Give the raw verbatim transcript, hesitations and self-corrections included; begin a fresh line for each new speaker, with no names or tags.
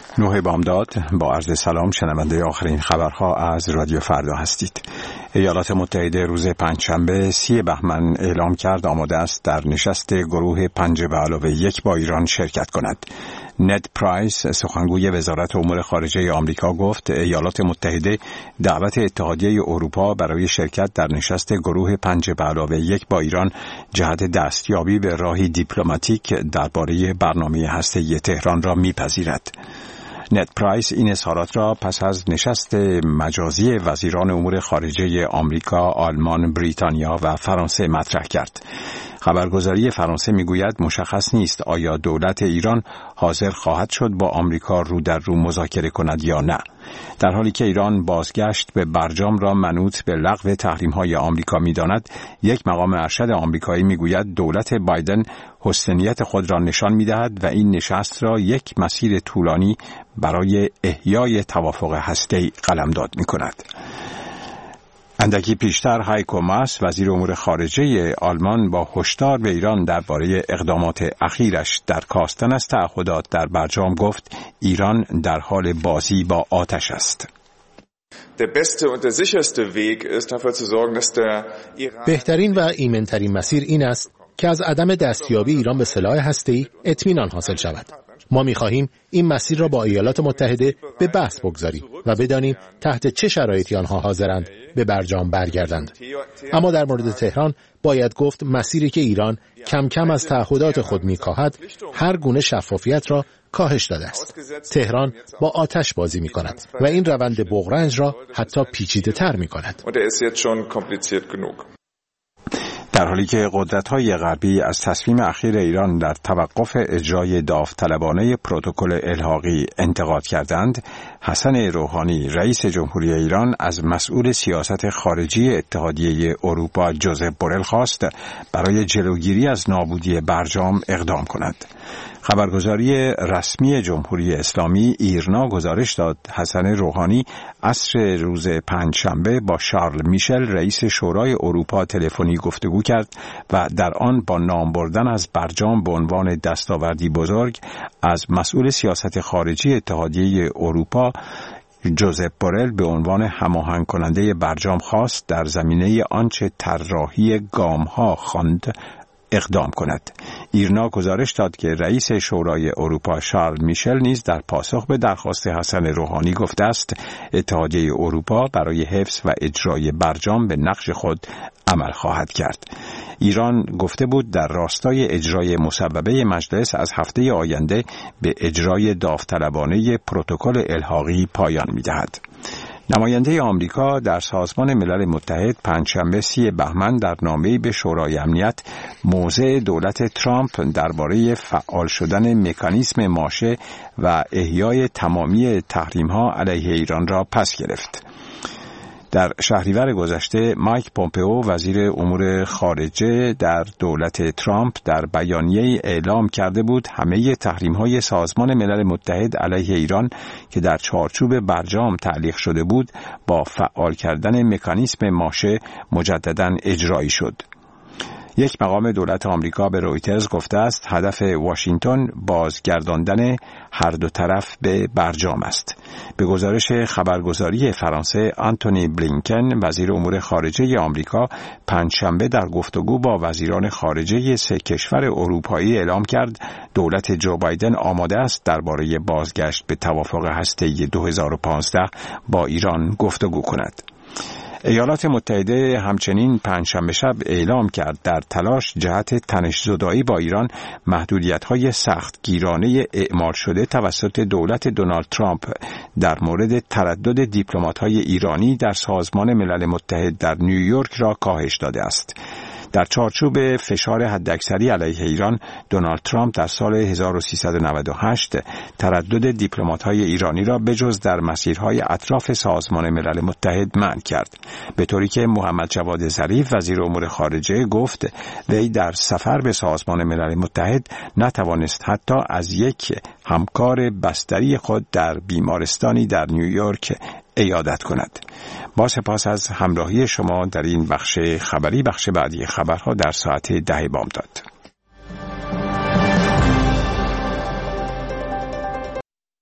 نوح بامداد با عرض سلام، شنونده آخرین خبرها از رادیو فردا هستید. ایالات متحده روز پنجشنبه سی بهمن اعلام کرد آماده است در نشست گروه پنج به علاوه یک با ایران شرکت کند. ند پرایس سخنگوی وزارت امور خارجه آمریکا گفت ایالات متحده دعوت اتحادیه اروپا برای شرکت در نشست گروه پنج به علاوه یک با ایران جهت دستیابی به راهی دیپلماتیک درباره برنامه هسته‌ای تهران را میپذیرد. ند پرایس این اظهارات را پس از نشست مجازی وزیران امور خارجه آمریکا، آلمان، بریتانیا و فرانسه مطرح کرد. خبرگزاری فرانسه میگوید مشخص نیست آیا دولت ایران حاضر خواهد شد با آمریکا رو در رو مذاکره کند یا نه، در حالی که ایران بازگشت به برجام را منوط به لغو تحریم‌های آمریکا می‌داند. یک مقام ارشد آمریکایی میگوید دولت بایدن حسنیت خود را نشان می‌دهد و این نشست را یک مسیر طولانی برای احیای توافق هسته‌ای قلمداد می‌کند. اندکی پیشتر هایکو ماس وزیر امور خارجه آلمان با هشدار به ایران درباره اقدامات اخیرش در کاستن از تعهدات در برجام گفت ایران در حال بازی با آتش است.
بهترین و ایمن‌ترین مسیر این است که از عدم دستیابی ایران به سلاح هسته‌ای اطمینان حاصل شود. ما می‌خواهیم این مسیر را با ایالات متحده به بحث بگذاریم و بدانیم تحت چه شرایطی آنها حاضرند به برجام برگردند. اما در مورد تهران باید گفت مسیری که ایران کم کم از تعهدات خود می‌کاهد هر گونه شفافیت را کاهش داده است. تهران با آتش بازی می‌کند و این روند بغرنج را حتی پیچیده‌تر می‌کند.
در حالی که قدرت‌های غربی از تصمیم اخیر ایران در توقف اجرای داوطلبانه پروتکل الحاقی انتقاد کردند، حسن روحانی رئیس جمهوری ایران از مسئول سیاست خارجی اتحادیه اروپا جوزپ بورل خواست برای جلوگیری از نابودی برجام اقدام کند. خبرگزاری رسمی جمهوری اسلامی ایرنا گزارش داد حسن روحانی عصر روز پنجشنبه با شارل میشل رئیس شورای اروپا تلفنی گفتگو کرد و در آن با نام بردن از برجام به عنوان دستاوردی بزرگ از مسئول سیاست خارجی اتحادیه اروپا جوزپ بورل به عنوان هماهنگ کننده برجام خواست در زمینه آنچه طراحی گام‌ها خواند اقدام کند. ایرنا گزارش داد که رئیس شورای اروپا شارل میشل نیز در پاسخ به درخواست حسن روحانی گفته است اتحادیه اروپا برای حفظ و اجرای برجام به نقش خود عمل خواهد کرد. ایران گفته بود در راستای اجرای مصوبه مجلس از هفته آینده به اجرای داوطلبانه پروتکل الحاقی پایان می‌دهد. نماینده آمریکا در سازمان ملل متحد پنجشنبه سی بهمن در نامه‌ای به شورای امنیت موضع دولت ترامپ درباره فعال شدن مکانیزم ماشه و احیای تمامی تحریم‌ها علیه ایران را پس گرفت. در شهریور گذشته مایک پومپئو وزیر امور خارجه در دولت ترامپ در بیانیه‌ای اعلام کرده بود همه تحریم‌های سازمان ملل متحد علیه ایران که در چارچوب برجام تعلیق شده بود با فعال کردن مکانیزم ماشه مجدداً اجرایی شد. یک مقام دولت آمریکا به رویترز گفته است هدف واشنگتن بازگرداندن هر دو طرف به برجام است. به گزارش خبرگزاری فرانسه آنتونی بلینکن وزیر امور خارجه آمریکا پنجشنبه در گفتگو با وزیران خارجه سه کشور اروپایی اعلام کرد دولت جو بایدن آماده است درباره بازگشت به توافق هسته‌ای دو هزار و پانزده با ایران گفتگو کند. ایالات متحده همچنین پنجشنبه شب اعلام کرد در تلاش جهت تنش‌زدایی با ایران محدودیت‌های سختگیرانه اعمال شده توسط دولت دونالد ترامپ در مورد تردد دیپلمات‌های ایرانی در سازمان ملل متحد در نیویورک را کاهش داده است. در چارچوب فشار حداکثری علیه ایران، دونالد ترامپ در سال هزار و سیصد و نود و هشت تردد دیپلمات‌های ایرانی را بجز در مسیرهای اطراف سازمان ملل متحد منع کرد، به طوری که محمد جواد ظریف وزیر امور خارجه گفت وی در سفر به سازمان ملل متحد نتوانست حتی از یک همکار بستری خود در بیمارستانی در نیویورک عیادت کند. با سپاس از همراهی شما در این بخش خبری. بخش بعدی خبرها در ساعت ده بامداد.